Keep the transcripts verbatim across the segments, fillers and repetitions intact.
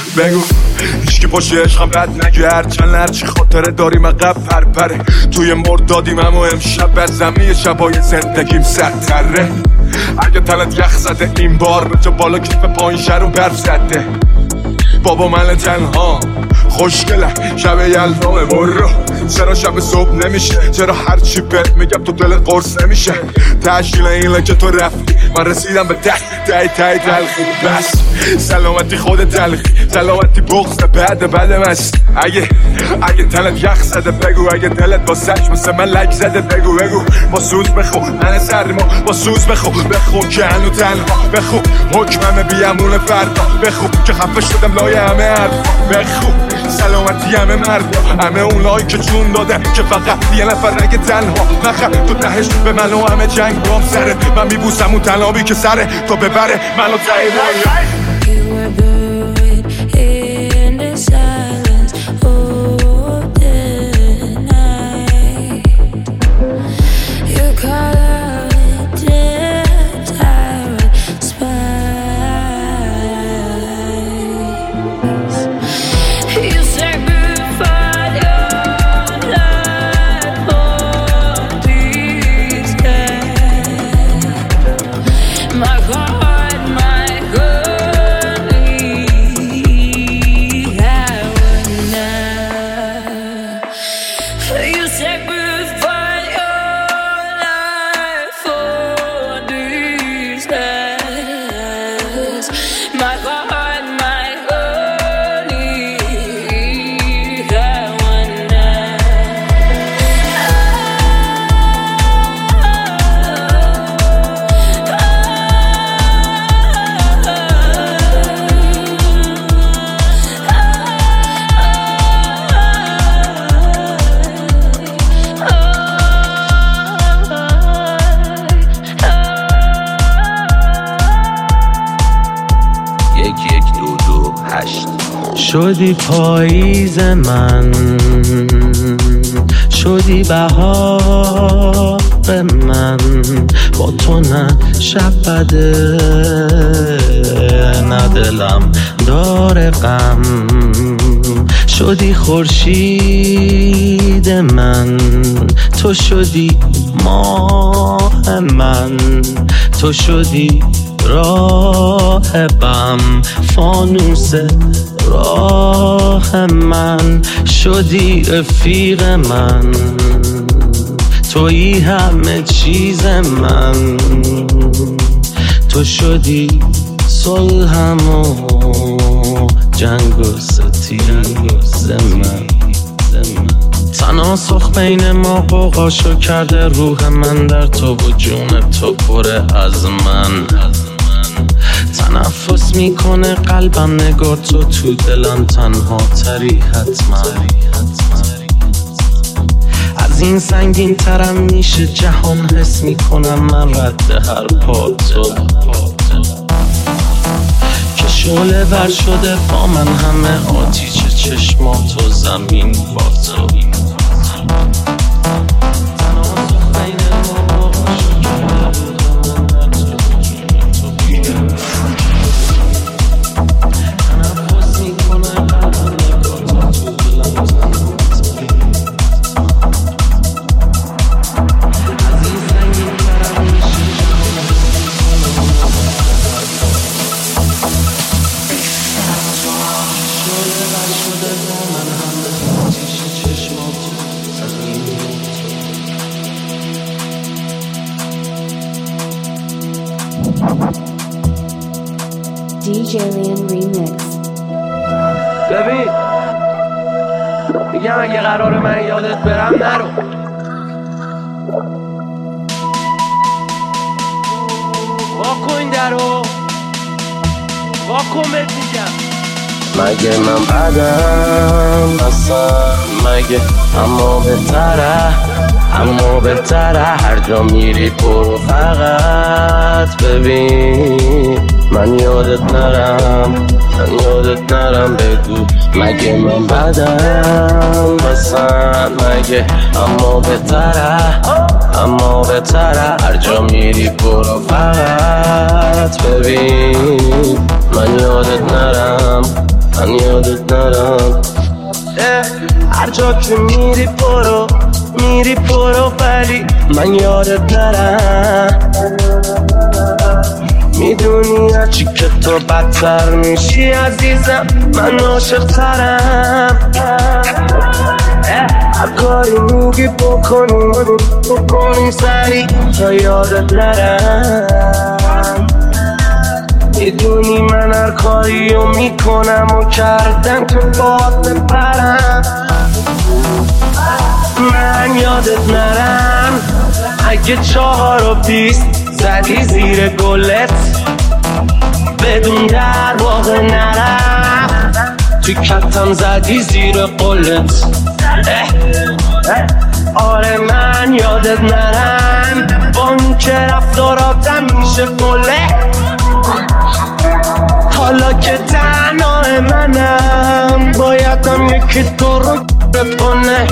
بگو هیچکی پشت عشقم بد نگه، هرچند هرچی خاطره داریم عقب پرپره. توی مردادیم اما امشب بر زمین شبای زندگیم سرتره. اگه تنت یخ زده این بار به جا بالا کیف پایین شهر رو برف زده. بابا من تنها خوشگله شب یلدامه برو. چرا شب صبح نمیشه؟ چرا هرچی بهت میگم تو دلت قرص نمیشه؟ تشکیل اینه که تو رفتی من رسیدم به ته ته ته تلخی. بس سلامتی خود تلخی، سلامتی بغض بعد بعد مست. اگه اگه تلت یخ زده بگو، اگه دلت با سج مثل من لک زده بگو بگو. با سوز بخو من سرما، با سوز بخو بخو که هنو تنها بخو. حکمم بیامون فردا بخو که خفه شدم لای همه حرفا بخو. سلامتی همه مردا، همه اونایی که جون داده که فقط یه نفر نگه تنها نخه. تو تهش به من و همه جنگ بام سره، من میبوسم اون تنابی که سره تو ببره منو تایی. شدی پاییز من، شدی بهار من، با تو نه شب بده نه دلم داره غم. شدی خورشید من، تو شدی ماه من، تو شدی راهبم، فانوس راه من. شدی رفیق من، تویی همه چیز من، تو شدی صلحم و جنگ و ستیز من. تناسخ بین ما قوقاشو کرده روح من در تو و جون تو پره از من. تنفس میکنه قلبم نگار تو تو دلم تنها تری حتما. از این سنگین ترم میشه جهان، حس میکنم من رد هر پا تو. که شعله ور شده با من همه آتیش چشمات و زمین با تو. دی جی Lian Remix. ببین میگم اگه قرار من یادت برم نرو. واکن درو واکن بهت میگم. مگه من بدم اصلا مگه، اما بهتره اما بهتره هر جا میری برو فقط ببین. من یادت نرم من یادت نرم بگو مگه من بدم اصلا مگه، اما بهتره اما بهتره هر جا میری برو فقط ببین. من یادت نرم من ندارم. هر جا که میری برو میری برو ولی من یادت نرم. میدونی هرچی که تو بدتر میشی عزیزم من عاشق ترم. هر کاری میگی بکنی بکنی سری تا یادت نرم. میدونی من هر کاری رو میکنم و کردم که باد بپرم. من یادت نرم اگه چهار و بیست زدی زیر گلت بدون در واقع نرم. توی کتم زدی زیر قلت. آره من یادت نرم با این که رفتاراتم میشه قله. حالا که تنها منم بایدم یکی تو رو بکنه.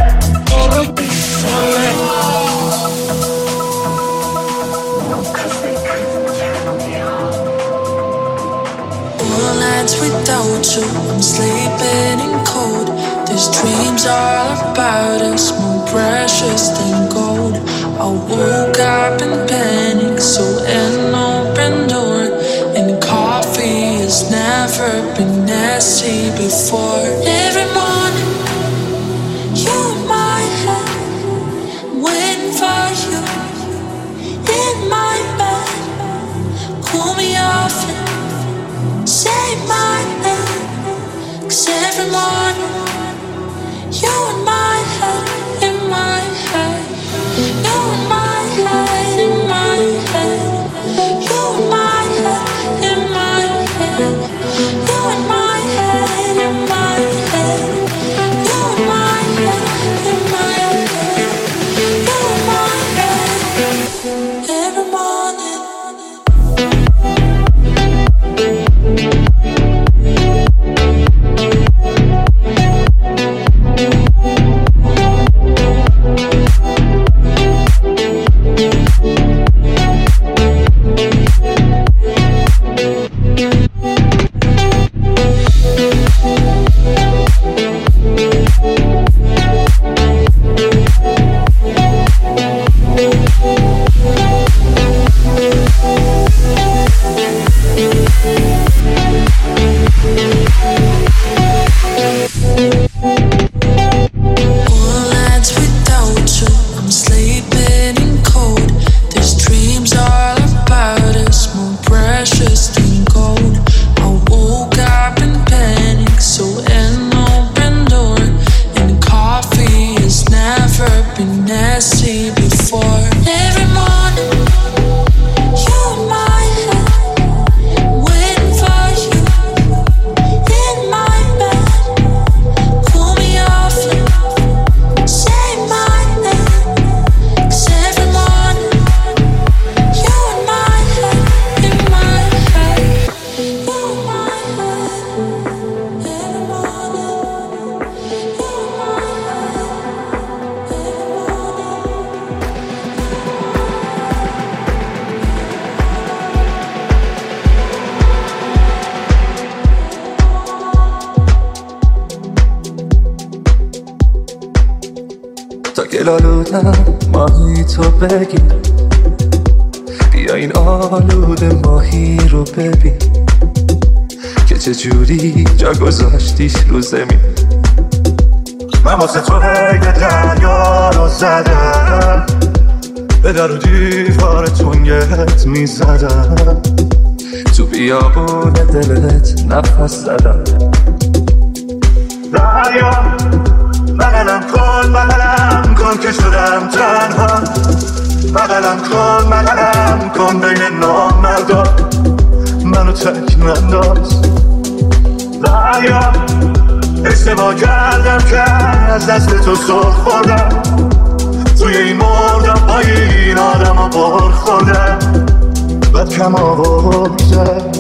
All nights without you, I'm sleeping in cold. These dreams are about us, more precious than gold. I woke up in panic, so an open door. And coffee has never been nasty before. Every morning, you in my head, waiting for you in my bed. Cool me off and say my name. 'Cause every morning, you in my head, in my head. You in my head, in my head. You in my head, in my head. You in my head, in my head. You in my head, in my head. You in my head. Every morning. گلالودم ماهی تو بگیر. بیا این آلود ماهی رو ببین که چجوری جا گذاشتیش رو زمین. من واسه تو هی دریا رو زدم، به در و دیوار تنگت میزدم، تو بیابون دلت نفس زدم. دریا بغلم کن بغلم کن که شدم تنها، بغلم کن بغلم کن بین نامردا، منو تک ننداز. دریا اشتباه کردم که از دست تو سر خوردم، توی این مردم با این آدم ها بر خوردم، بد کم آوردم.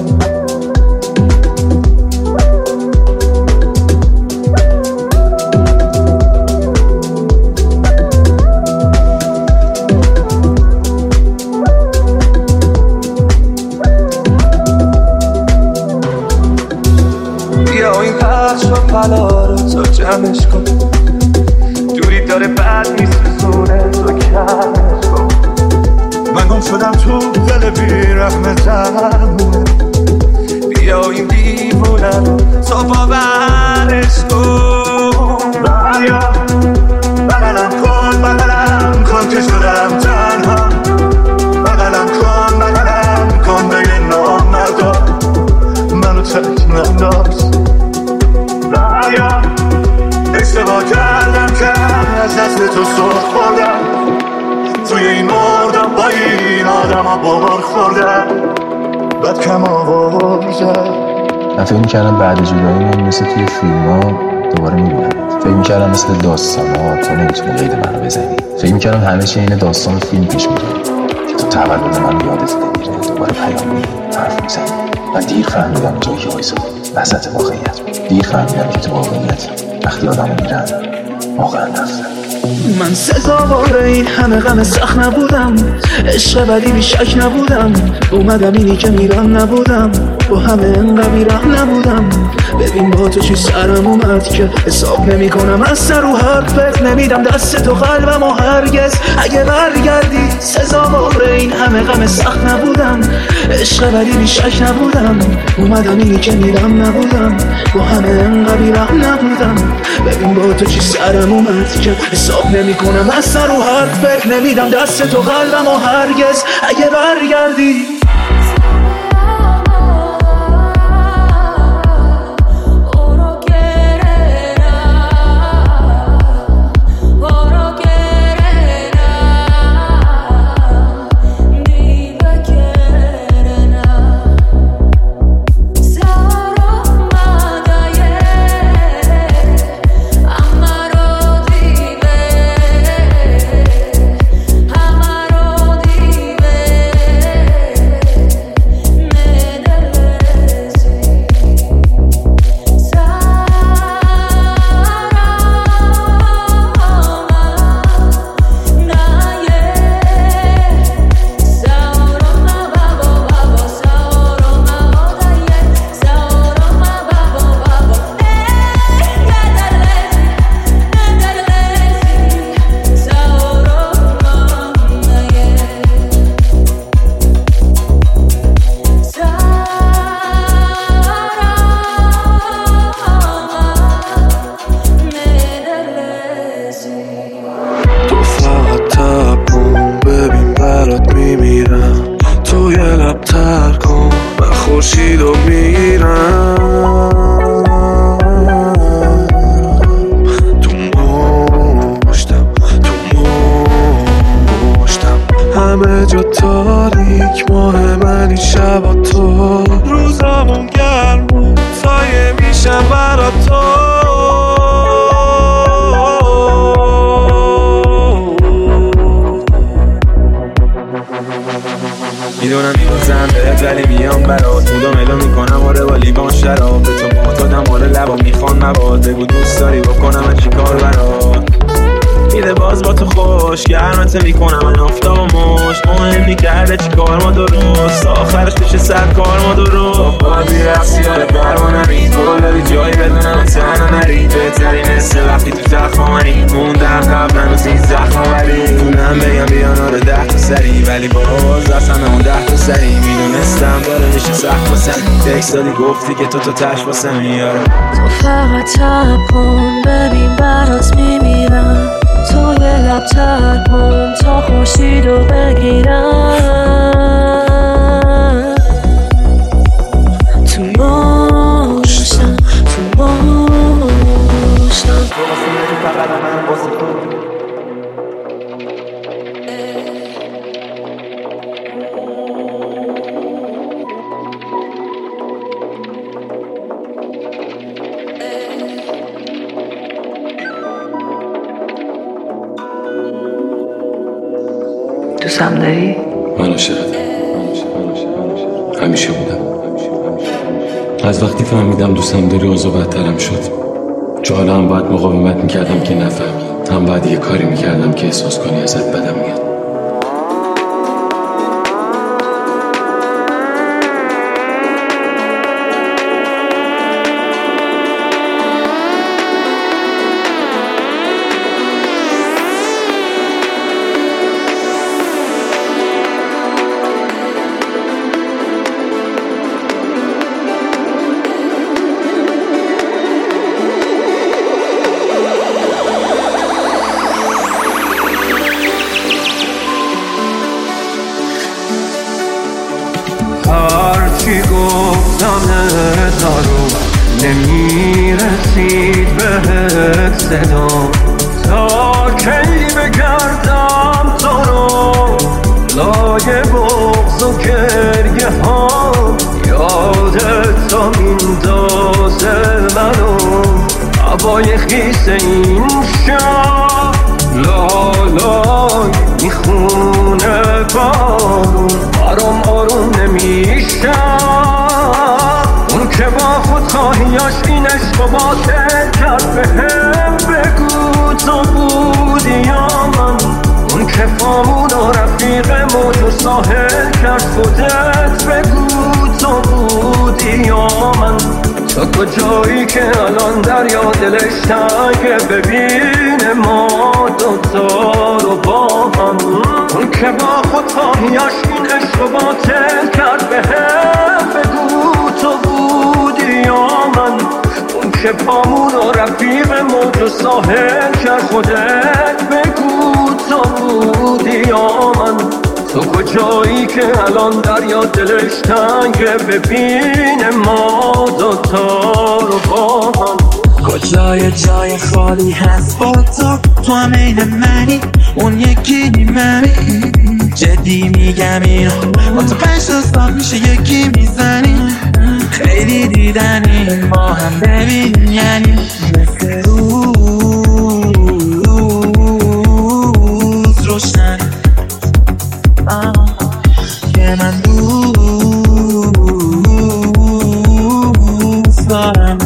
بیا این پخش و پلا رو تو جمعش کن دوری داره بد میسوزونه تو کمش کن من گم شدم تو دل بیرحم زمونه بیا این دیوونه رو تو باورش کن بیا بغلم کن بغلم کن که شدم تنها بغلم کن بغلم کن بین نامردا منو تک ننداز بیا اشتباه کردم که از دست تو سر خوردم توی این مردم با این آدم ها بار خوردم بد کم آوردم من فکر میکردم بعد جداییمون مثل توی فیلم ها دوباره میبینم فکر میکردم مثل داستان ها تو نمیتونی قید منو بزنی فکر میکردم همه چی این داستان فیلم پیش میره که تو تولد من یادت نمیره دوباره پیام میدی حرف میزنی من دیر فهمیدم جایی که وایسا وسط واقعیت دیر فهمیدم که تو واقعیت وقتی آدم رو میرن واقعا رفتن من سزاوار این همه غم سخت نبودم عشق بدی بی شک نبودم اومدم اینی که میرم نبودم با همه انقدر بیرحم نبودم ببین با تو چی سرم اومد که حساب نمی کنم از سر و حرفت نمیدم دست تو قلبم و هرگز اگه برگردی سزاوار این همه غم سخت نبودم عشق بدی بی شک نبودم اومدم اینی که میرم نبودم با همه انقدر بیرحم نبودم ببین با تو چی سرم اومد که حساب نمی کنم از سر و حرفت نمیدم دست تو قلبم و هرگز اگه برگردی میدونم میبازم بهت ولی میام برات مودم اعلام میکنم آره با لیوان شراب به تو معتادم آره لبا میخوان مواد بگو دوست داری بکنم چی کار برات میده باز با تو خوش گرمت میکنم من آفتاب و مشت مهم نیکرده چی کار ما درست آخرش بشه صد کار ما درست بادی رفتی آره برما نرید برو داری جایی بدونم تنها نرید بهترین حسه وقتی تو زخمانی موندم قبلا و سین زخم ولی دونم بگم بیان آره ده تا سری ولی باز اصلا اون ده تا سری میدونستم داره میشه سخت واسم تکس دادی گفتی که تو تو تش واسه میاره تو فقط تب کن ببین برات میمیرم تو یه لب تر کن تا خورشید رو بگیرم تو ماشتم تو ماشتم تو واسه میری فقط من واسه تو دوستم داری؟ من عاشقتم همیشه بودم از وقتی فهمیدم دوستم داری اوضاع بدترم شد چون حالا هم باید مقاومت میکردم که نفهمی هم باید یه کاری میکردم که احساس کنی ازت بدم میاد نمیرسید بهت صدا تا کی بگردم تو رو لای بغض و گریه ها یادت تا میندازه منو هوای خیس این شب لالای میخونه بارون آروم آروم نمیشه اون که با خودخواهیاش این عشق و باطل کرد بهم بگو تو بودی یا من اون که فامون و رفیق موج و ساحل کرد خودت بگو تو بودی یا من تو کجایی که الان دریا دلش تنگه ببینه ما دوتا رو با هم اون که با خودخواهیاش این عشق و باطل کرد بهم بگو تو بودی یا من اون که پامون و رفیق موج و ساحل کرد خودت بگو تو بودی یا من تو کجایی که الان دریا دلش تنگه ببینه ما دوتا رو با هم کجای جای خالی هست با تو تو هم این منی اون یکی منی جدی میگم اینو با تو پنج تا سال میشه یکی میزنی خیلی دیدنی ما هم ببین یعنی مثل روز روشن که من دوست دارم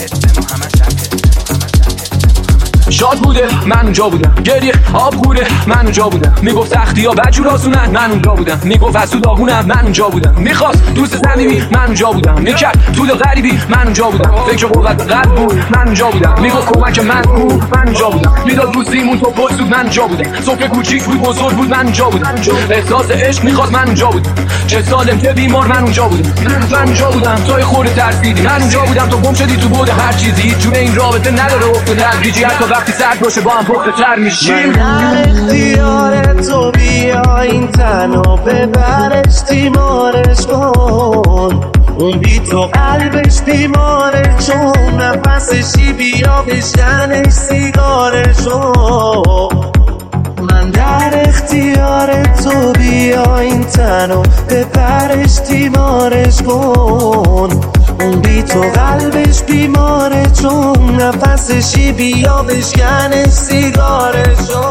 شاد بوده من اونجا بودم گریه آب گوره من اونجا بودم میگفت سختی ها بدجور آسونن من اونجا بودم میگفت از تو داغونم من اونجا بودم میخواست دوست صمیمی من اونجا بودم میکرد طول غریبی من اونجا بودم فکر قوت قلب بود من اونجا بودم میگفت کمک من بود من اونجا بودم میداد روزیمون تو پشت بود من اونجا بودم سفره کوچیک بود بزرگ بود من اونجا بودم احساس عشق میخواست من اونجا بودم چه سالم چه بیمار من اونجا بودم من اونجا بودم توی خورده ترسیدی من اونجا بودم تو گم شدی تو بود هر چیزی چون این رابطه نداره افت تدریجی حتی وقتی سرد باشه با هم پخته تر میشیم من اختیار تو بیا این تنو ببرش تیمارش کن اون بی تو قلبش بیماره چون نفسشی بیا بشنش سیگارشو من در اختیار تو بیا این تنو ببرش تیمارش کن اون بی تو قلبش بیماره چون نفسشی بیا بشکنش سیگارشو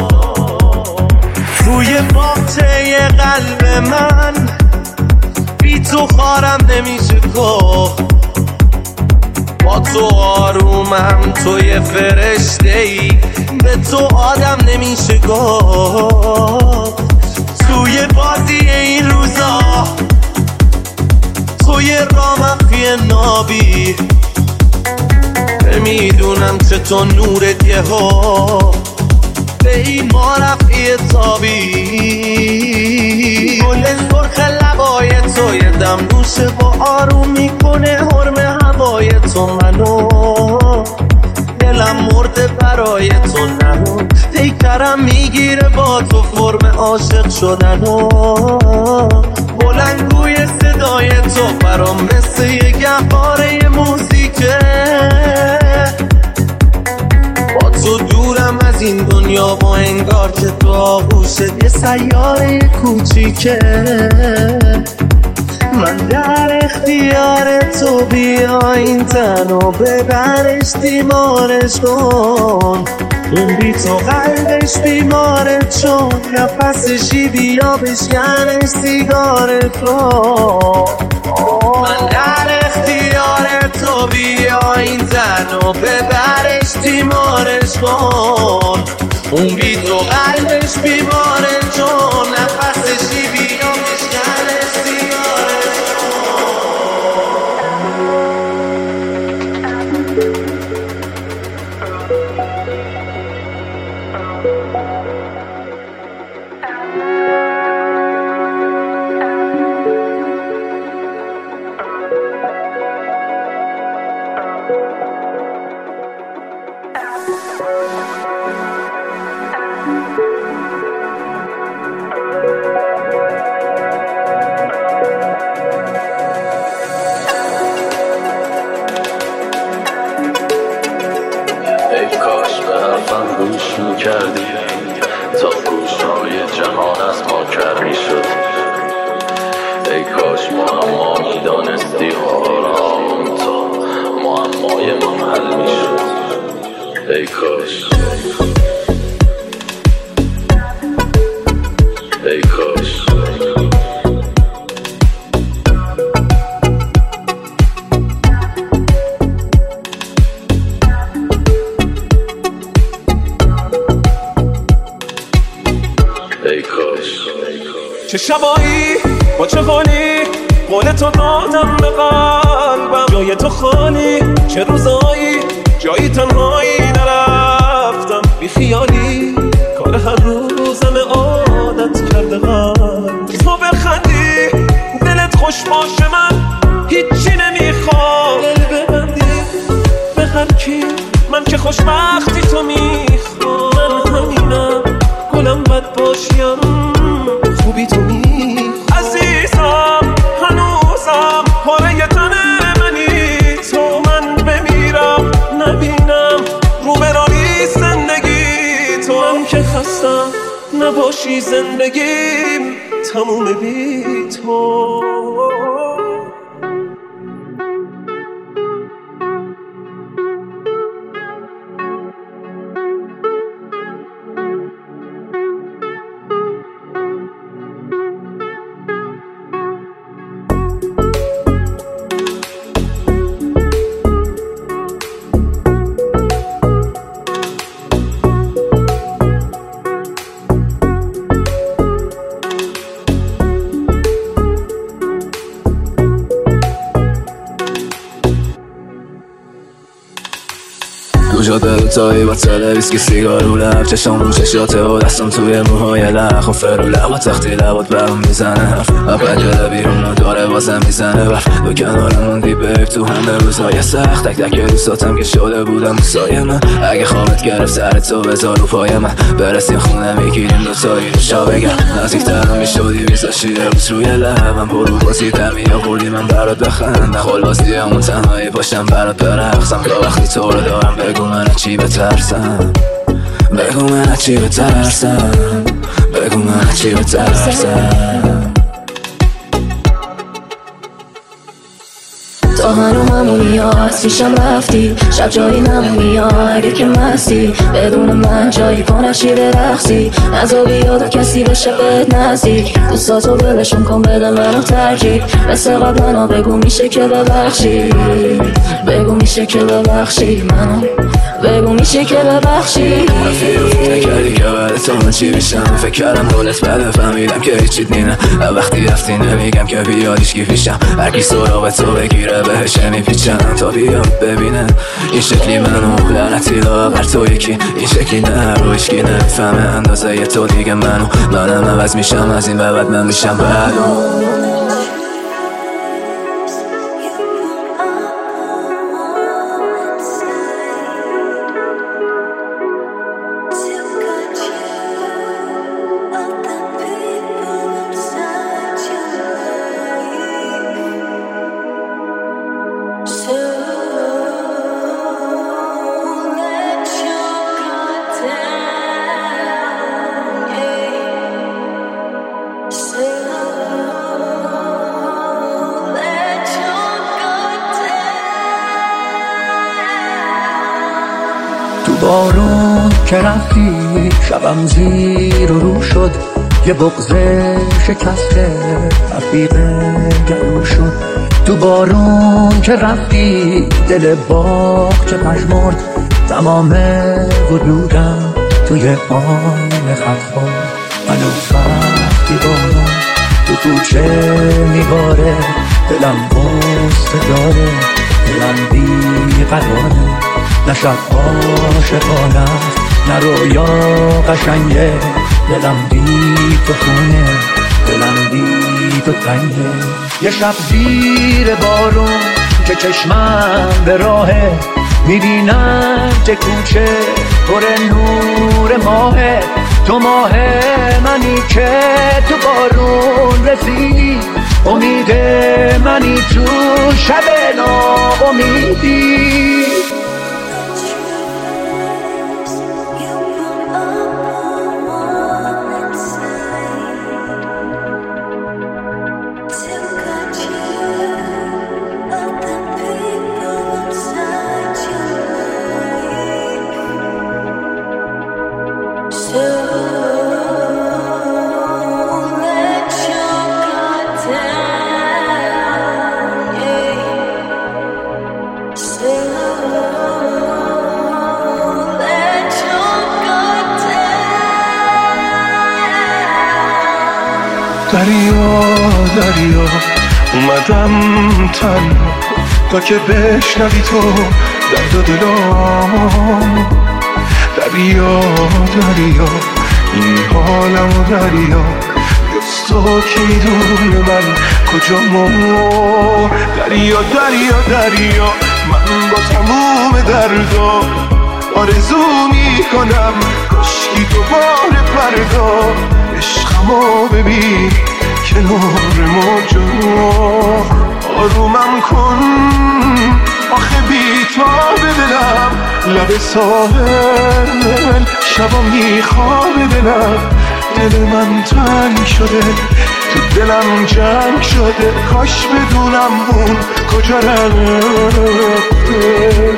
توی باغچه قلب من بی تو خارم نمیشه گفت با تو آرومم توی فرشته ای به تو آدم نمیشه گفت توی بازی این روزا توی رامخی نابی میدونم که تو نورت یه ها به این ما رفعی تابی گل سرخ لبای تو یه دم روشه با آروم میکنه حرم هوای تو منو دلم مرده برای تو نمون پیکرم میگیره با تو فرم عاشق شدن و بلندگوی صدای تو برام مثل یه گهواره موزیکه با تو دورم از این دنیا با انگار که تو آغوشت یه سیاره کوچیکه من در اختیار تو بیا این تنو ببرش تیمارش کن اون بی تو قلبش بیماره چون نفسشی بیا بشکنش سیگارت رو من در اختیار تو بیا این تنو ببرش تیمارش کن اون بی تو قلبش بیماره چون نفسشی بیا بشکنش سیگارت حرفم گوش میکردی تا گوشهای جهان از ما کر میشد. ای کاش معما میدانستی آرام تا معمای من حل میشد. ای کاش ای کاش ای کاش چه شبایی با چه حالی قول تو دادم به قلبم، جای تو خالی چه روزایی جایی تنهایی نرفتم بی خیالی کار هر روزم عادت کرده قلب. تو بخندی دلت خوش باشه من هیچی نمیخوام، دل ببندی به هر کی من که خوشبختی تو میخوام. من همینم گلم بد باشیم خوبی تو می عزیزم هنوزم پاره تن منی تو. من بمیرم نبینم رو برانی زندگی تو. من که خستم نباشی زندگیم تموم بی تو. جاده دوتایی با تله ویسکی سیگار رو لب، چشم رو چشاته و دستم توی موهای لخ و فرو لبا تختی لبات برام میزنه حرف و پنجره بیرون رو داره بازم میزنه برف. دو کنار موندی بیب تو همه روزهای سخت، تک تک روزاتم که شده بودم موسای من. اگه خوابت گرفت سر تو بذار رو پای من، برسیم خونه میگیریم دوتایی رو شا بگم. نزدیکتر میشدی میذاشتی روز روی لبم، پرو بازی تمی آوردی من برات بخندم. خول بازی همون تنهایی پاشم برات برقصم. تا وقتی تو رو دارم بگو من چی بترسم، بگو من چی بترسم، بگو من چی بترسم. تو هنو همونی ها از پیشم رفتی، شب جایی نمونی ها اگه که مستی. بدون من جایی پا نشی برقصی، نزا بیاد و کسی بشه بهت نزدیک. دوستاتو بلشون کن بده منو ترجیح، مثل قبلنا بگو میشه که ببخشی، بگو میشه که ببخشی منو، بگو میشه که ببخشی. رفیق فکر نکردی که بعد تو من چی بشم، فکر کردم دولت بده فهمیدم که هیچیت نینه. وقتی رفتی نمیگم که بیادیش کی پیشم، هرکی سراغ تو بگیره بهش میپیچم تا بیاد ببینه این شکلی منو. لعنتی لاغر تو یکی این شکلی نه رو اشکی نفهمه اندازه ی تو دیگه منو. منم عوض میشم از این به بعد من میشم بعدو. بارون که رفتی شبم زیر و رو شد، یه بغضه شکسته رفیق گلو شد. تو بارون که رفتی دل باغ که پژمرد، تمام وجودم توی آن خط خورد. منو وقتی بارون تو کوچه میباره، دلم بسته داره، دلم بی قراره. نه شب عاشقانه است نه رویا قشنگه، دلم بی تو خونه، دلم بی تو تنگه. یه شب زیر بارون که چشمم به راهه، میبینم که کوچه پر نور ماهه. تو ماه منی که تو بارون رسیدی، امید منی تو شب ناامیدی. دریا دریا اومدم تنها تا که بشنوی تو درد و دلام. دریا دریا این حالمو دریا جز تو که میدونه من کجامو. دریا دریا دریا من با تموم دردا آرزو میکنم کاشکی دوباره فردا عشقمو ببین کنار موجا. آرومم کن آخه بی‌تاب دلم لب ساحل شبا میخواب دلم. دل من تنگ شده تو دلم جنگ شده کاش بدونم اون کجا رفته.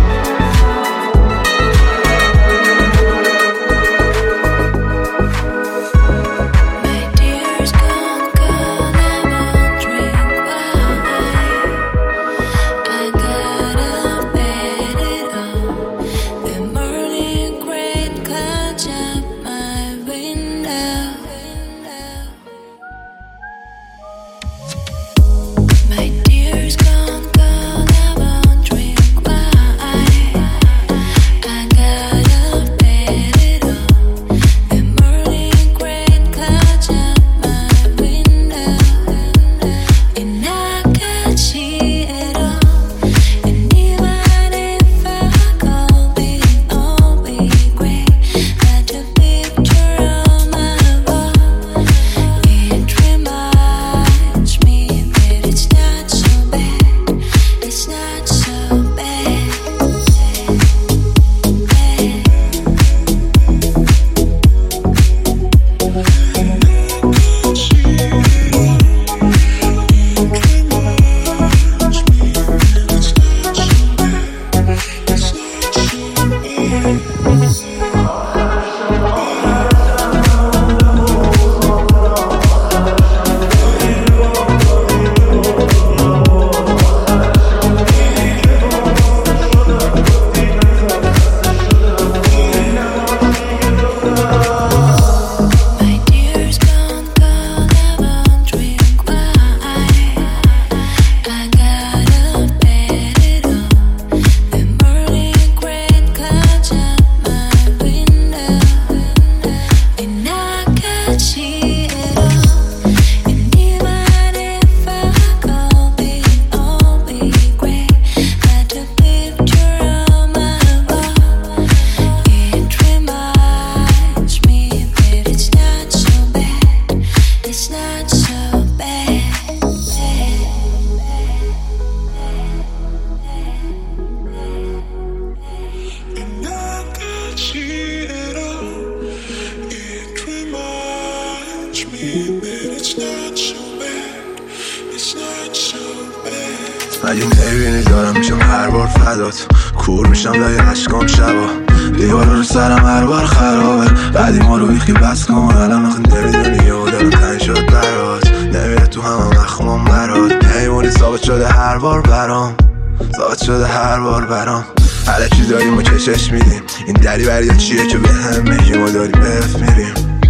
اگه میبینی دارم میشم هر بار فدات، کور میشم لای عشقام شبا، دیوار رو سرم هر بار خرابه، بعدی ما رو بیخی بس کن، الان آخه نمیدونی و دارم تنگ شد برات، نمیره تو همه مخمام برات، نیمونی ثابت شده هر بار برام، ثابت شده هر بار برام، هر چی داریم و کشش میدیم، این دری بریا چیه که به هم میگیم و داریم بف میریم،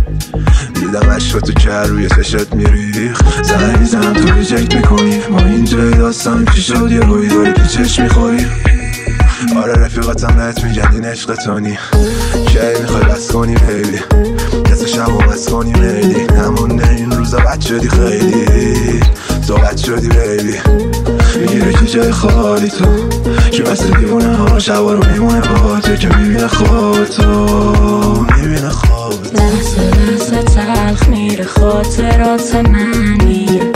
دیدم عشق تو که روی چشت میریخ، زنگ میزنم تو ریجکت میکنی، ما اینجای داستانی چی شد یه روی داری پیچش میخوری، آره رفیقاتم بهت میگن این عشق تانی، که میخوای بس کنی بیبی، کس شب و بس کنی میلی، نمونه این روزا بد شدی خیلی، تو بد شدی بیبی، میگیره که جای خالی تو، که مثل دیوونه ها شبا رو میمونه با تو، که میبینه خوابتو، میبینه خوابتو، لحظه لحظه تلخ میره خاطرات من دیگه،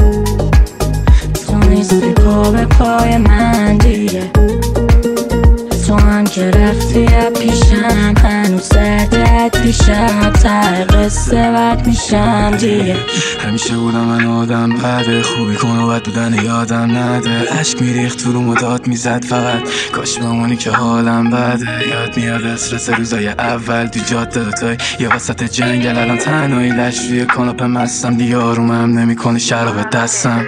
تو نیستی پا به پای من دیگه، تو هم که رفتی پیشم، هنوز دردت پیشم، ته قصه بد میشم دیگه، همیشه بودم من آدم بده، خوبی کن و بد بودن یادم نده، عشق میریخت تو رو مداد میزد فقط، کاش بمونی که حالم بده، یاد میاد استرس روزای اول تو جاده دوتای یه وسط جنگل، الان تنهایی لش روی کاناپه مستم، دیگه آرومم نمیکنه شراب دستم،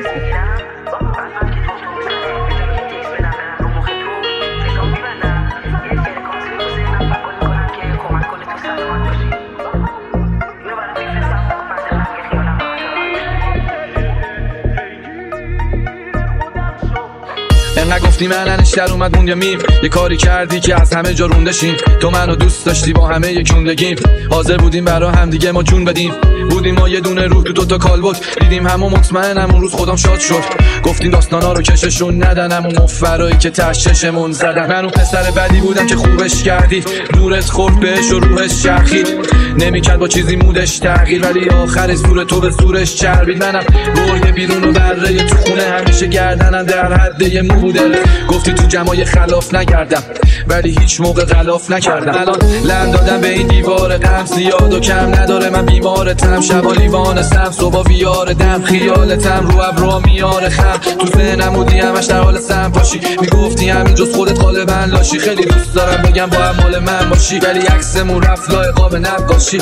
گفتی مننش در اومد موند یا میم. یه کاری کردی که از همه جا روندشیم. تو منو دوست داشتی با همه یکوندگیم. حاضر بودیم برا هم دیگه ما جون بدیم. بودیم ما یه دونه روح تو دوتا کالبد. دیدیم همو مطمئنم اون روز خودم شاد شد. گفتیم داستانا رو کششون ندنم اون مفرایی که تششمون زدن. من اون پسر بدی بودم که خوبش کردی. دورت خورد بهش و روحش چرخید. نمیکرد با چیزی مودش تغییر، ولی آخر زور تو به زورش چربید. منم برگ بیرون و بره تو خونه همیشه گردنم در حد یه مو بوده. گفتی تو جمعای خلاف نگردم ولی هیچ موقع غلاف نکردم. الان لم دادم به این دیوار غم، زیاد و کم نداره من بیمارتم. شبا لیوانستم صبح ویار دم، خیالتم رو ابرو میاره خم. تو ذهنم بودی همش در حال سم پاشی. میگفتی همین جز خودت غالبا لاشی. خیلی دوست دارم بگم با هم مال من باشی، ولی عکسمون رفت لای قاب نقاشی.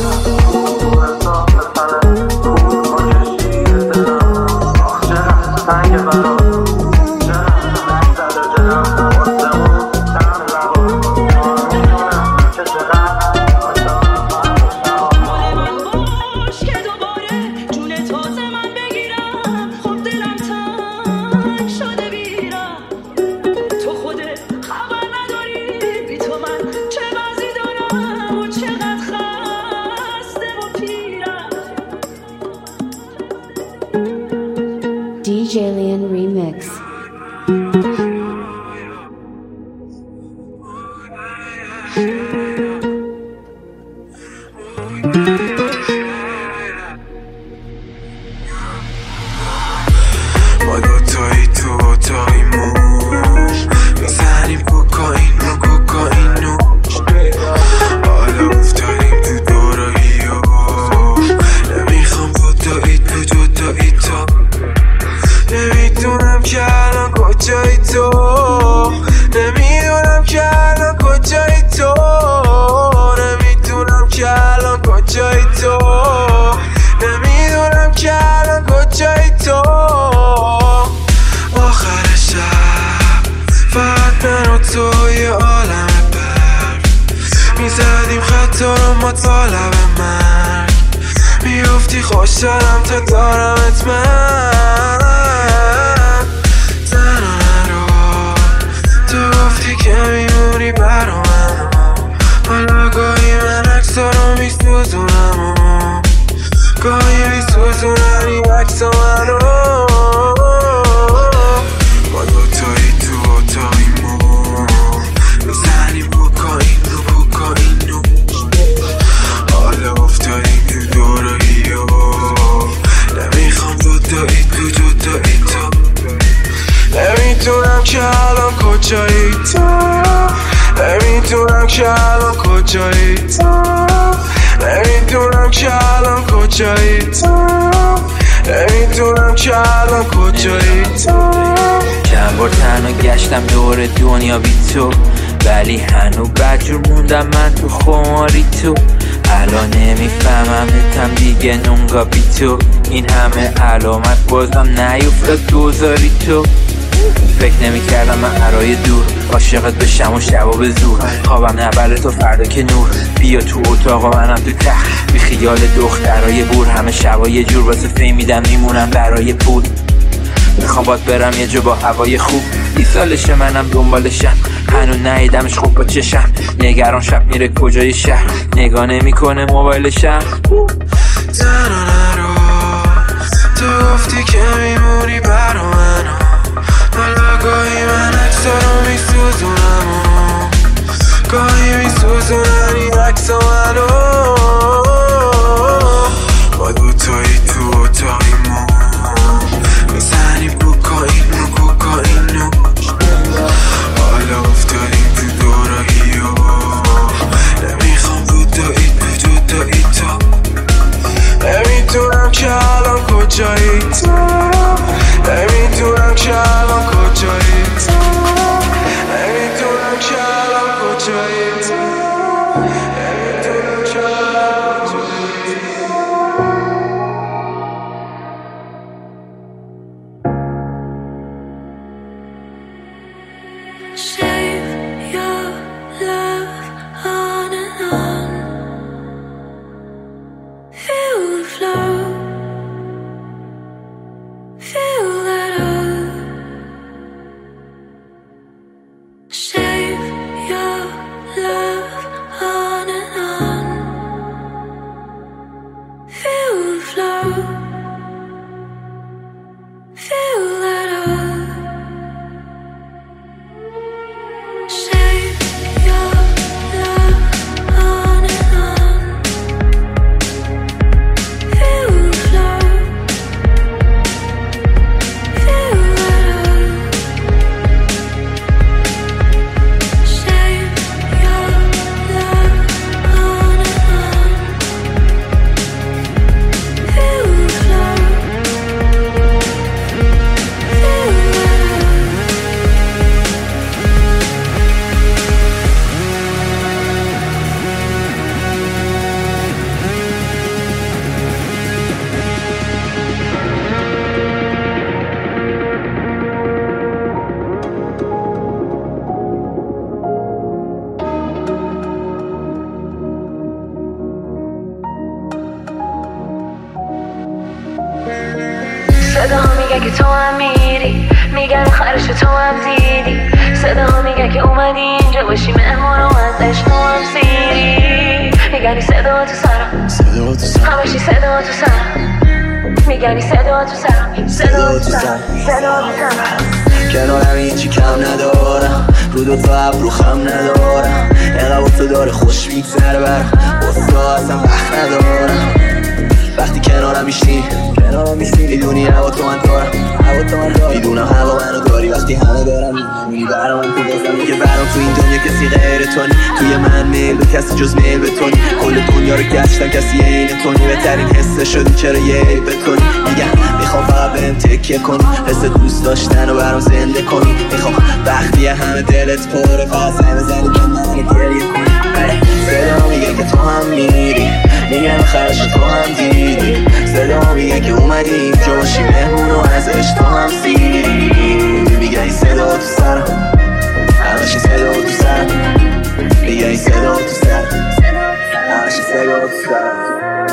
D J Lian Remix. ما دوتایی تو اتاقیمون میزنیم کوکائین و کوکائینو. حالا افتادیم تو دورایی و نمیخوام دوتایی تو دوتایی تو. نمیدونم که الان کجایی تو. نمیدونم که الان کجایی تو. نمیدونم که الان کجایی تو. نمیدونم که الان کجایی تو. آخر شب فقط من و تو یه عالم برف میزدیم خطا رو ما تا لب مرگ. میگفتی خوشحالم تا دارمت من. تنها نرو تو گفتی که میمونی برا من. حالا گاهی من عکسا رو میسوزونم و گاهی میسوزونم این عکسا منو. ما دوتایی تو اتاقیمون میزنیم کوکائین رو کوکائینو. حالا افتادیم تو دورایی و نمیخوام دوتایی تو دوتایی تو. نمیدونم که الان کجایی تو. نمیدونم که الان کجایی تو. نمیدونم که الان کجایی تو. نمیدونم که الان کجایی تو. چند بار تنها گشتم دور دنیا بی تو، ولی هنو بدجور موندم من تو خماری تو. الان نمیفهمم نتم دیگه نونگا بی تو. این همه علامت بازم نیفتاد دوزاری تو. فکر نمی کردم من عرای دور عاشقت بشم و شبا به زور. خوابم نبره تو فردا که نور. بیا تو اتاق و منم تو تخت بی خیال دخترای بور. همه شبا یه جور واسه فیم میدم میمونم برای پول. میخوام باد برم یه جا با هوای خوب. ای سالشه منم دنبالشم هنو نهیدمش خوب با چشم. نگران شب میره کجای شهر نگاه نمی کنه موبایلشم. تنها نرو تو گفتی که میمونی برا من. حالا گاهی من عکسا رو میسوزونم و گاهی میسوزونم این عکسا منو. ما دوتایی تو اتاقیمون میزنیم کوکائین و کوکائینو. حالا افتادیم تو دورایی و نمیخوام دوتایی تو دوتایی تو. نمیدونم که الان کجایی تو. نمیدونم که الان کجایی تو. نمیدونم که الان کجایی تو. نمیدونم میگه که تو هم میری، میگن آخرش تو هم دیدی. صداها میگه که اومدی اینجا باشی مهمون و ازش تو هم سیری. میگنی صدا تو سرم، همشی صدا تو سرم. میگنی صدا تو سرم، صدا تو سرم، صدا تو سرم. کنارم هیچی کم ندارم، رو دو تا ابرو خم ندارم. اینقدر تو داره خوش میگذره برم، بسا اصلا وقت ندارم. وقتی کنارم میشی میدونی هوا تو من دارم، میدونم هوا منو داری. وقتی همه دارم میدونی برام تو بازم که برام تو این دنیا کسی غیر تونی. توی من میل به کسی جز میل به تونی. کل دنیا رو گشتم کسی عین تونی. بهترین حسه شدی چرا یه عیب بتونی. میگم میخوام فقط بهم تکیه کنی، حس دوست داشتن رو برام زنده کنی. میخوام وقتی همه دلت پره فقط سعی بزنی به من گریه کنی. صدا میگه که تو هم میری، میگن آخرش تو هم دیدی. صدا میگه که اومدی اینجا باشی مهمون و ازش تو هم سیری. میگه این صدا تو سرم، همشی صدا تو سرم. میگه این صدا تو سرم، همشی صدا تو سرم.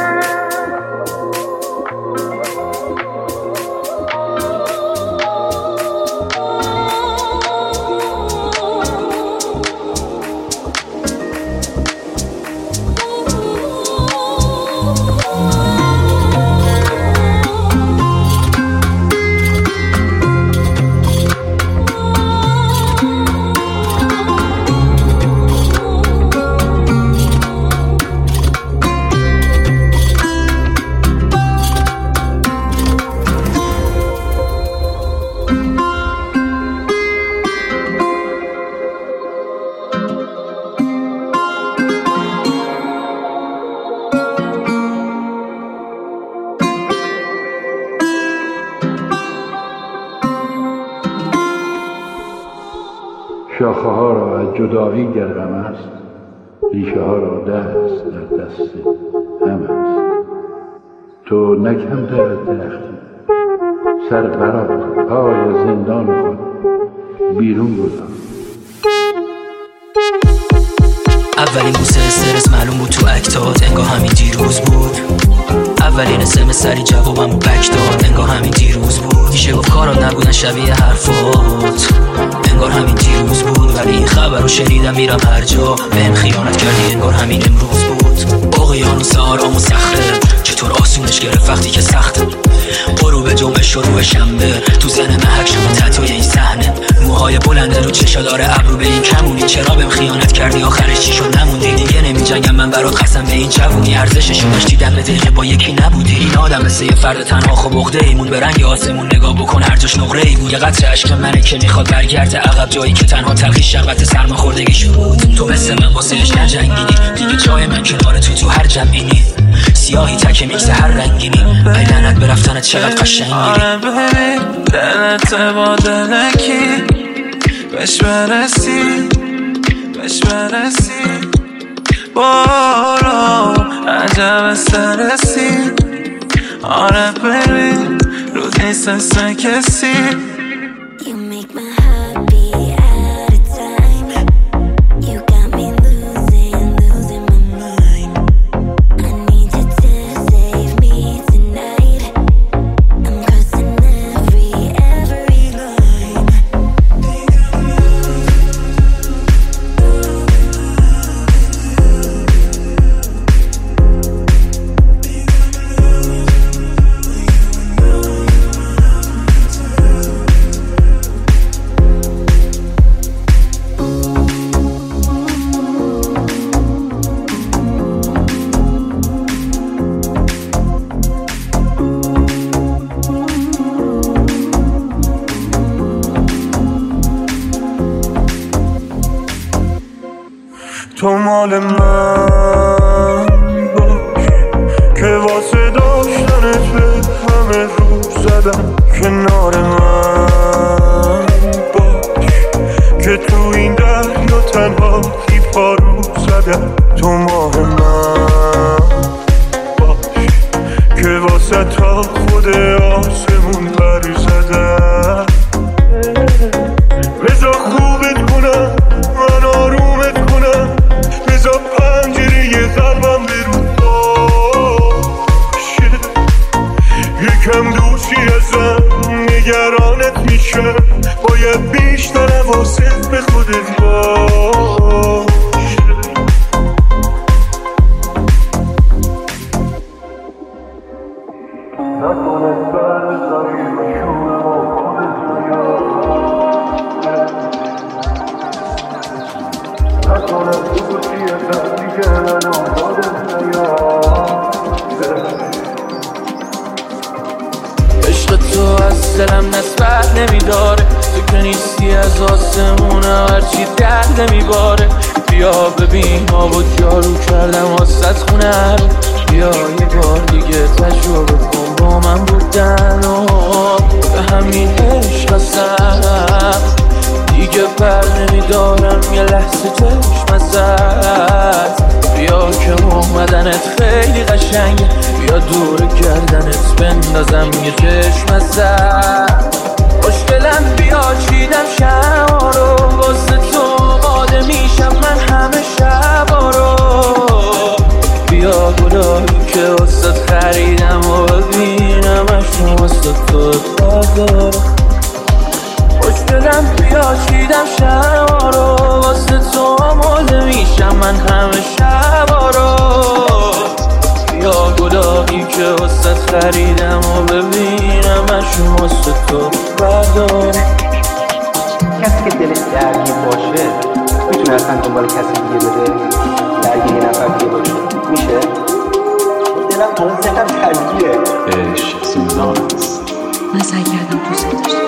شاخه ها را از جدایی گر غم است، ریشه ها را دست در دست هم است. تو نکم در درختی، سر برآور، پای زندان خود بیرون گذار. اولین بوسه استرس معلوم بود تو اکتات، انگار همین دیروز بود. اولین اسم سری جوابمو بک داد، انگار همین دیروز بود. میشه گفت کارات نبودن شبیه حرفات، انگار همین دیروز بود. ولی این خبر رو شنیدم میرم هر جا، بهم خیانت کردی انگار همین امروز بود. اقیانوس آرام و صخره چطور آسونش گرفت وقتی که سخته. غروب جمعه شروع شنبه تو زن محک شما تتوی این صحنه. موهای بلنده رو چشادار ابرو به این کمونی. چرا بهم خیانت کردی آخرش چی شد نموندی. دیگه نمی جنگم من برات قسم به این جوونی. ارزششو داشتی دم دقیقه با یکی نبودی. این آدم مثل یه فرد تنها خب عقده ایمون به رنگ آسمون نگاه بکن هر جاش نقره ای بود. یه قطره اشک منه که میخواد برگرده عقب، جایی که تنها تلخی شربت سرماخوردگیش بود. تو مثل من واسهش نجنگیدی، دیگه جای من کنار تو تو هر جمعینی. سیاهی تک میکس هر رنگینی. ای لعنت به رفتنت چقدر قشنگ میری. آره ببین دلت با دلکی بهش برسی، بهش برسی. بارو عجب استرسی. آره ببین رود نیست اسم کسی. تو مال من باش که واسه داشتنت به همه رو زدم. کنار من باش که تو این دریا تنها کی پارو زدم. تو ماه من باش که واسه تا خود آسمون بر زدم. بذار خوبت کنم من آرومت کنم، بذار پنجره قلبم برو باشه. یکم دوشی ازم کنم خصوصیتم دیگه من آزادت نیام. عشق تو از دلم نسبت نمیداره، تو که نیستی از آسمون هرچی درد نمیباره. بیا ببین آب و جارو کردم واسط خونه رو، بیا یه بار دیگه تجربه کن با من بودن و به همین عشق هستم دیگه بر نمیدارم یه لحظه چشم ازت. بیا که اومدنت خیلی قشنگه، بیا دور گردنت بندازم یه چشم ازت. خوشگلم بیا چیدم شما رو، واسه تو آماده میشم من همه شبا رو. بیا گلایی که واسه خریدم و ببینم اشون واسه تو بردارم. خوشگلم بیا چیدم شما رو، واسه تو آماده میشم من همه شبا رو. بیا گلایی که واسه خریدم و ببینم اشون واسه تو بردارم. کسی که دلش درگیر باشه میتونه اصلا دنبال کسی دیگه بده، درگیر یه نفر دیگه باشه میشه؟ دلم تازه ذهنم درگیره. عشق سوزان است. من سعی کردم دوست داشته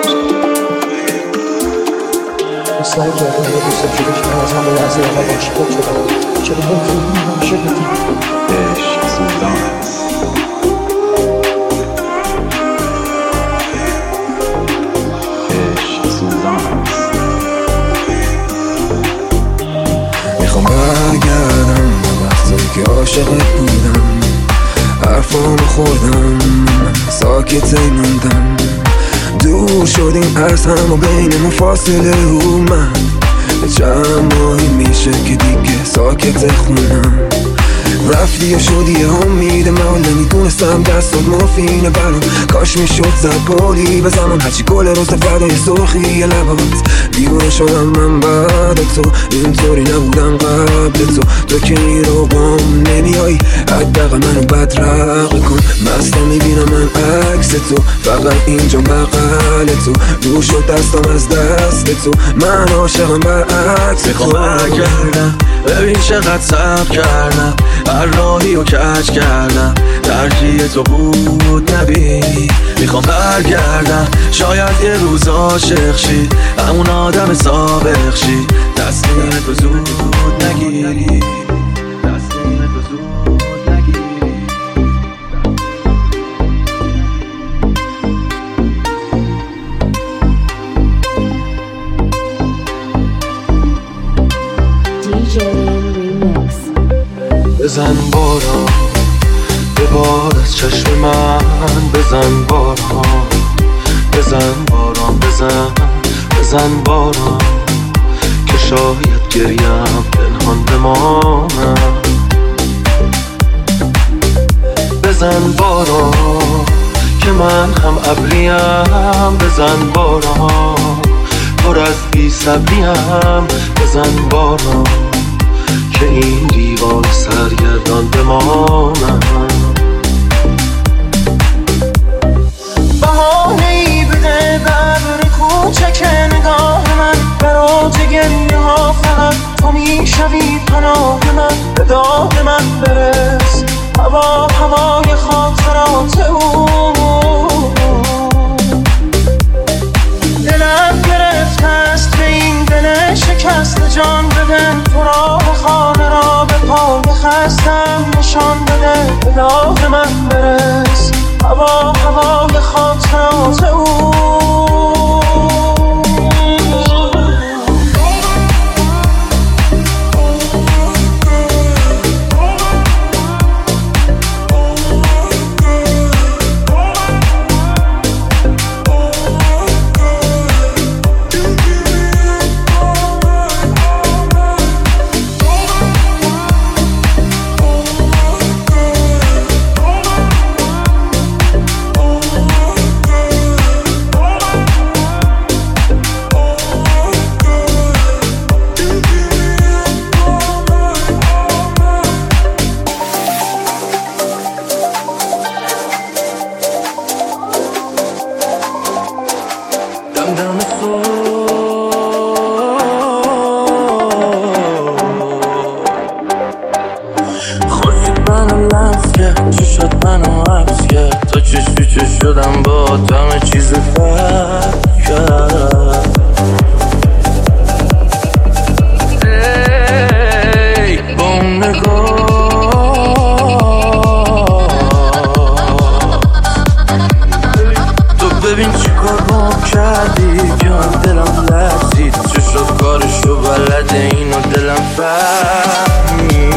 من سعی کردم یه دوست داشته باشم از همه لحظه اول عاشقت شدم. چرا نمی‌تونی عاشقتی؟ عشق سوزان است. میخوام برگردم به وقتی که عاشقت بودم، حرفامو خوردم ساکت موندم، دور شدیم از هم و بینمون فاصله اومد. چند ماهی میشه که دیگه ساکت خونم، رفتی و شدی امید من نمیدونستم دستات مفینه برام. کاش میشد زد پولی به زمان هرچی گل روز فدای سرخی لبات. دیوانه شدم من بعد تو، اینطوری نبودم قبل تو. تو که میرو بام نمیایی حداقل منو بدرق کن. مستم میبینم من عکس تو، فقط اینجا بغل تو. دور شد دستم از دست تو، من عاشقم برعکس تو. میخوام برگردم ببین چقدر صبر کردم، هر راهی رو کج کردم، ترجیح تو بود نبینی. میخوام برگردم شاید یه روز عاشق شی، همون آدم سابق شی، تصمیم تو زود نگیری. تصمیم تو زود نگیری. دی جی Remix. بزن باران به بار از چشم من، بزن باران بزن باران بزن بزن باران که شاید گریم پنهان بمانم. بزن باران که من هم ابریم، بزن باران پر از بی صبریم. بزن باران که این دیوار سرگردان بمانم. بهانه ای بده بر کوچک نگاه من، برا جگریه ها فقط تو میشوی پناه من. به داد من برس هوا هوای خاطرات او. دلم گرفته است به این دل شکست جان بده، تو راه خانه را به پای خستم نشان بده. به داغ من برس هوا هوای خاطرات او. شدم با همه چیز فرق کرد. ای با اون نگاه تو ببین چی کار بام کردی، جان دلم لرزید چه شد کارشو بلده اینو دلم فهمید.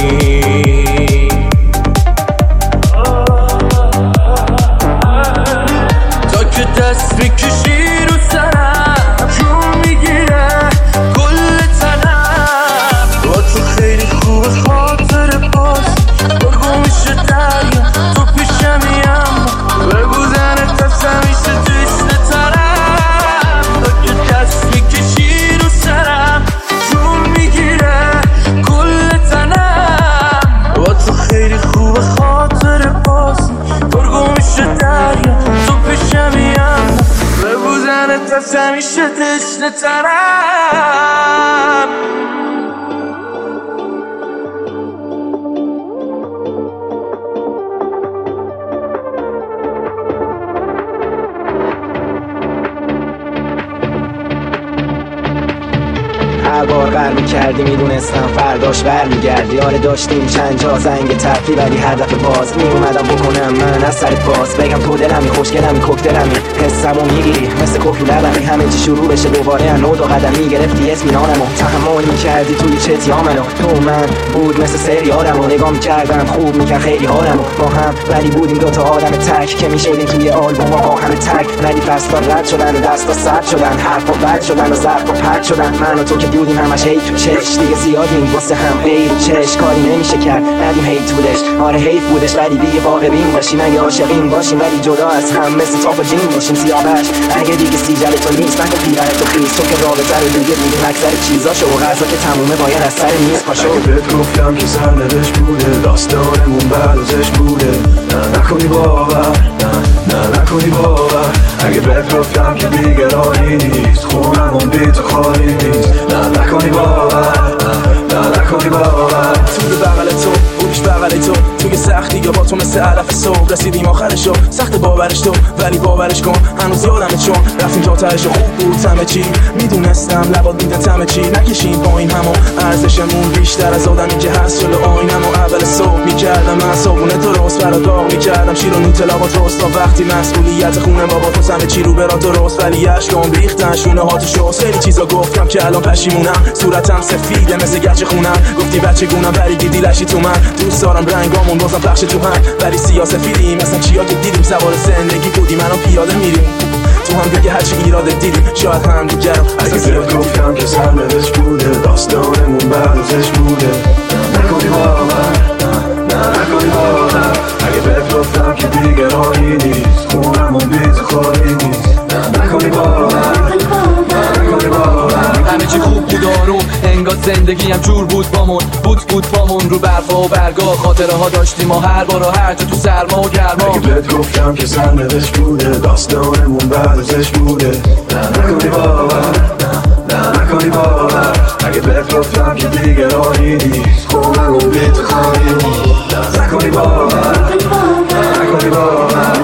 تا که دست میکشی رو سرم جون میگیره کل تنم، با تو خیلی خوبه خاطر باز برگو میشه دریا تو پیشمیم بگو زنت از همیشه تشنه ترم. تا که دست میکشی رو سرم جون میگیره کل تنم، با تو خیلی خوبه خاطر باز برگو میشه دریا تو پیشمیم بگو زنت از همیشه تشنه ترم. هر بار قرار میکردی میدونستم فرداش برمیگردی. آره داشتیم چند جا زنگ تفریح ولی هر دفعه باز میومدم بکنم من از سرت باز بگم تو دلمی خوشگلمی کوکتلمی حسمو میگیری مثل کوفی لبمی همه چی شروع بشه دوباره انو دو قدم میگرفتی اطمینانمو تحمل میکردی توی چتیا منو تو من بود مثل سریالمو نگاه میکردم خوب میکرد خیلی حالمو با هم ولی بودیم دوتا آدم تک که میشدیم توی آلبوم با همه تک ولی فصلا رد شدن و دستا سرد شدن حرفا بد شدن و ظرفا پرد شدن من و تو که بودیم همش هی تو چش دیگه زیادیم واسه هم غیر چش کاری نمیشه کرد ندیم هیت بودش. آره حیف بودش ولی دیگه واقع بین باشیم اگه عاشقیم باشیم ولی جدا از هم مثل تاپ و جین باشیم سیاوش اگه دیگه سیجل تو نیست نکن پیرت تو خیز تو که رابطه رو دیگه دیدیم اکثر چیزاشو و غذا که تمومه باید از سر میز پاشو. اگه بهت گفتم که سرنوشت بوده داستانمون بعد ازش بوده نه نکنی باور نه نه نکنی باور. اگه بهت گفتم که دیگه راهی نیست خونمون بی تو خالی نیست نه نکنی باور نه نکنی باور. توی بغل تو بودیش بغل تو توی سختی یا با تو مثل علف صبح رسیدیم آخرشو سخت باورش تو ولی باورش کن هنوز یادمه چون رفتیم تا تهش خوب بود همه چی میدونستم لبات میدن همه چی نکشیم با این همو ارزشمون بیشتر از آدمی که هست جلو آینم و اول صبح میکردم من صابونه درست برا داغ میکردم شیر و نوتلا با درست تا وقتی مسئولیت خونه بابا تو همه چی رو برا درست ولی اشکام ریختن شونه ها تو شست خیلی چیزا گفتم که الان پشیمونم صورتم سفیده مثل گچ خونم گفتی بچه گونم ولی دیدی لشی تو من دوست دارم رنگامون بازم پخش تو هم ولی سیاسفیدیم مثلا چیا که دیدیم سوار زندگی بودیم الان پیاده میریم تو هم بگه هرچی ایراده دیدیم شاید هم دیگر اگه بهت گفتم که سرنوشت بوده داستانمون بعد ازش بوده نکنی باور نه نکنی باور. اگه بهت گفتم که دیگه راهی نیست خونمون بی تو خالی نیست نه نکنی باور نه نکنی باور. همه چی خوب بود آروم انگار زندگی هم جور بود بامون بود بود بامون رو برفا و برگاه خاطره ها داشتیم و هر بار و هر جا تو سرما و گرما. اگه بهت گفتم که سرنوشت بوده داستانمون بعد ازش بوده نه نکنی باور نه نکنی باور. اگه بهت گفتم که دیگه راهی نیست خونمون بی تو خالی نیست نه نکنی باور نه نکنی باور.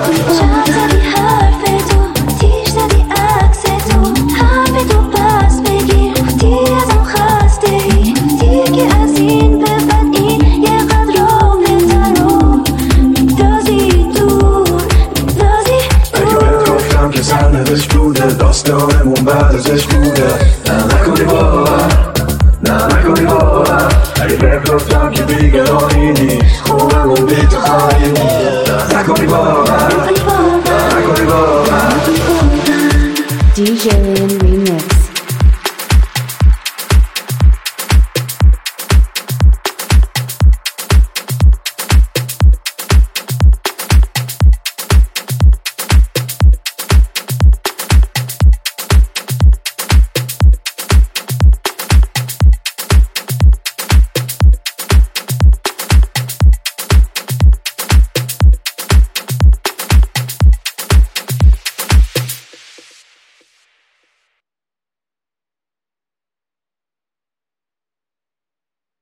داستانمون بعد ازش بوده نه نکنی باور نه نکنی باور. اگه بهت گفتم